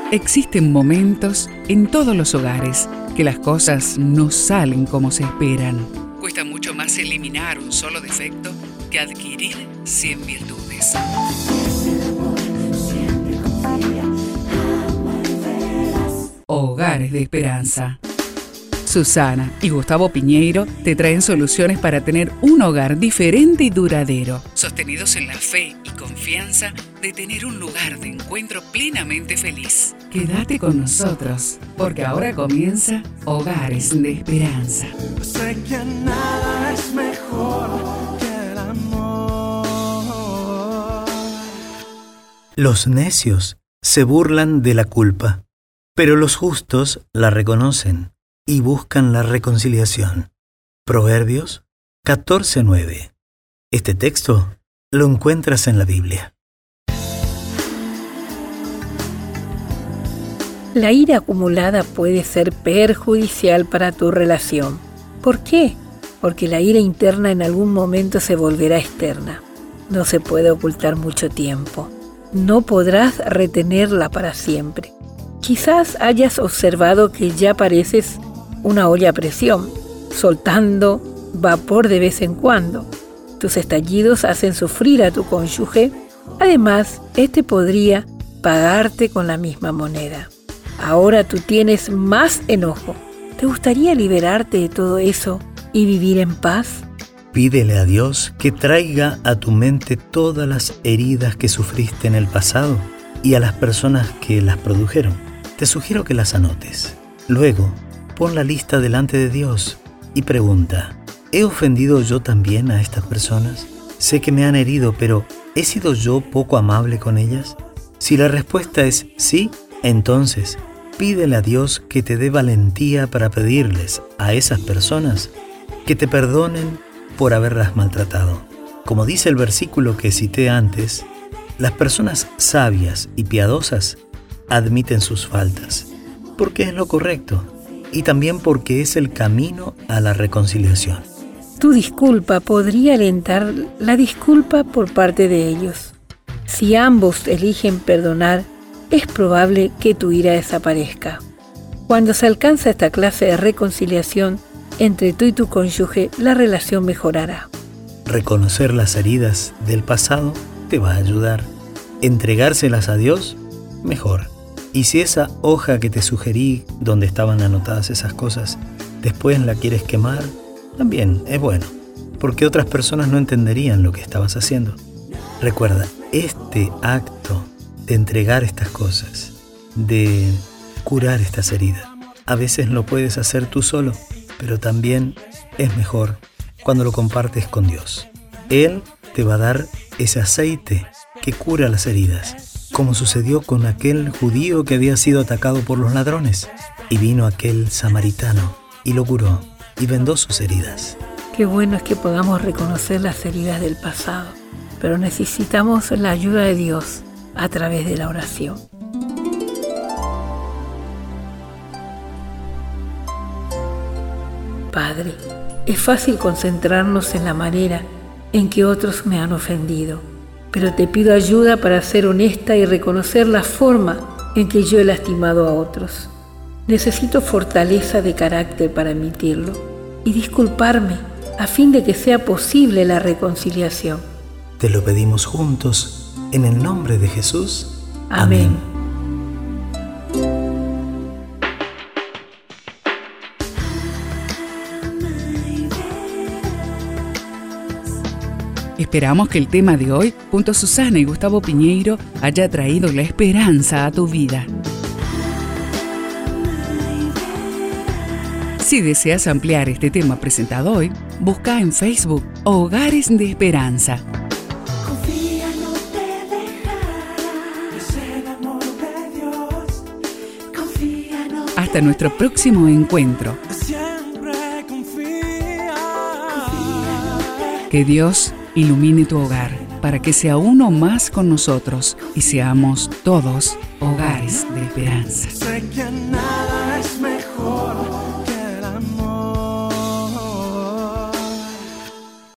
Existen momentos en todos los hogares que las cosas no salen como se esperan. Cuesta mucho más eliminar un solo defecto que adquirir 100 virtudes. Hogares de Esperanza. Susana y Gustavo Piñeiro te traen soluciones para tener un hogar diferente y duradero, sostenidos en la fe y confianza de tener un lugar de encuentro plenamente feliz. Quédate con nosotros, porque ahora comienza Hogares de Esperanza. Sé que nada es mejor que el amor. Los necios se burlan de la culpa, pero los justos la reconocen y buscan la reconciliación. Proverbios 14:9. Este texto lo encuentras en la Biblia. La ira acumulada puede ser perjudicial para tu relación. ¿Por qué? Porque la ira interna en algún momento se volverá externa. No se puede ocultar mucho tiempo. No podrás retenerla para siempre. Quizás hayas observado que ya pareces una olla a presión, soltando vapor de vez en cuando. Tus estallidos hacen sufrir a tu cónyuge. Además, este podría pagarte con la misma moneda. Ahora tú tienes más enojo. ¿Te gustaría liberarte de todo eso y vivir en paz? Pídele a Dios que traiga a tu mente todas las heridas que sufriste en el pasado y a las personas que las produjeron. Te sugiero que las anotes. Luego, pon la lista delante de Dios y pregunta: ¿he ofendido yo también a estas personas? Sé que me han herido, pero ¿he sido yo poco amable con ellas? Si la respuesta es sí, entonces pídele a Dios que te dé valentía para pedirles a esas personas que te perdonen por haberlas maltratado. Como dice el versículo que cité antes, las personas sabias y piadosas admiten sus faltas, porque es lo correcto y también porque es el camino a la reconciliación. Tu disculpa podría alentar la disculpa por parte de ellos. Si ambos eligen perdonar, es probable que tu ira desaparezca. Cuando se alcanza esta clase de reconciliación entre tú y tu cónyuge, la relación mejorará. Reconocer las heridas del pasado te va a ayudar. Entregárselas a Dios, mejor. Y si esa hoja que te sugerí, donde estaban anotadas esas cosas, después la quieres quemar, también es bueno, porque otras personas no entenderían lo que estabas haciendo. Recuerda, este acto de entregar estas cosas, de curar estas heridas, a veces lo puedes hacer tú solo, pero también es mejor cuando lo compartes con Dios. Él te va a dar ese aceite que cura las heridas, como sucedió con aquel judío que había sido atacado por los ladrones, y vino aquel samaritano y lo curó y vendó sus heridas. Qué bueno es que podamos reconocer las heridas del pasado, pero necesitamos la ayuda de Dios a través de la oración. Padre, es fácil concentrarnos en la manera en que otros me han ofendido, pero te pido ayuda para ser honesta y reconocer la forma en que yo he lastimado a otros. Necesito fortaleza de carácter para admitirlo y disculparme a fin de que sea posible la reconciliación. Te lo pedimos juntos, en el nombre de Jesús. Amén. Esperamos que el tema de hoy, junto a Susana y Gustavo Piñeiro, haya traído la esperanza a tu vida. Si deseas ampliar este tema presentado hoy, busca en Facebook Hogares de Esperanza. Confía, no te dejará, es el amor de Dios. Confía, no te Hasta nuestro próximo encuentro. siempre confía. Que Dios ilumine tu hogar para que sea uno más con nosotros y seamos todos hogares de esperanza. Sé que nada